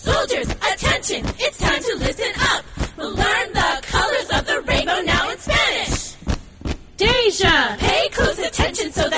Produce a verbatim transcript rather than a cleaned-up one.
Soldiers, attention, it's time to listen up. We'll learn the colors of the rainbow now in Spanish. Deja! Pay close attention so